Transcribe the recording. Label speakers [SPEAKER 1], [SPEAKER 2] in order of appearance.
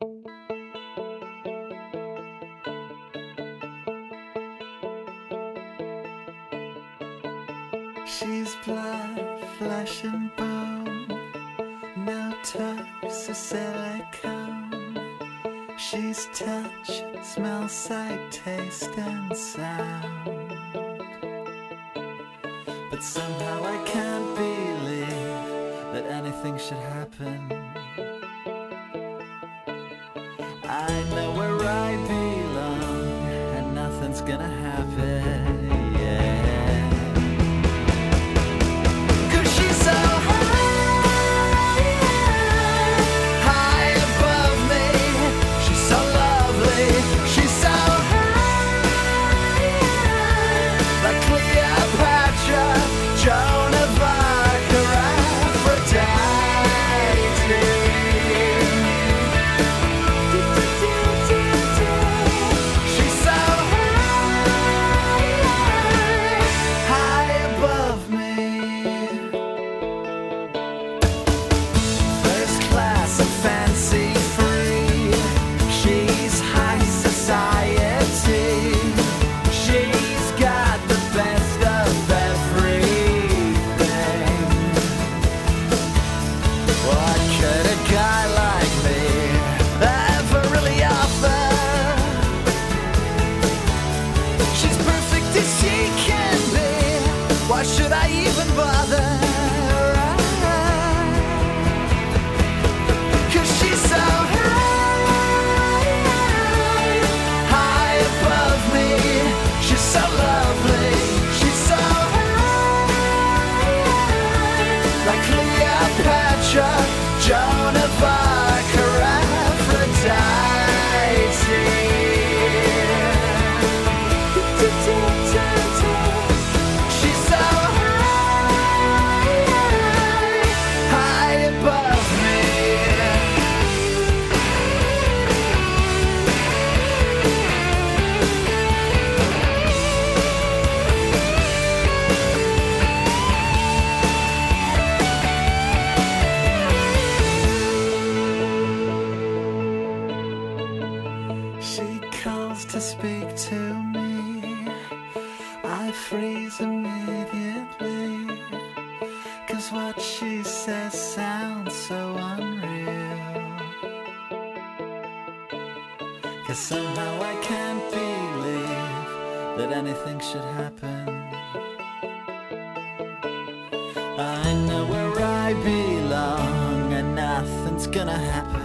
[SPEAKER 1] She's blood, flesh and bone, no tucks or silicone. She's touch, smell, sight, taste and sound. But somehow I can't believe that anything should happen. I know where I belong and nothing's gonna happen, yeah. Why should I even bother? Cause she's so high above me. She's so lovely. She's so high, like Cleopatra, Joan of Arc, or Aphrodite. She calls to speak to me, I freeze immediately, cause what she says sounds so unreal. Cause somehow I can't believe that anything should happen. I know where I belong and nothing's gonna happen.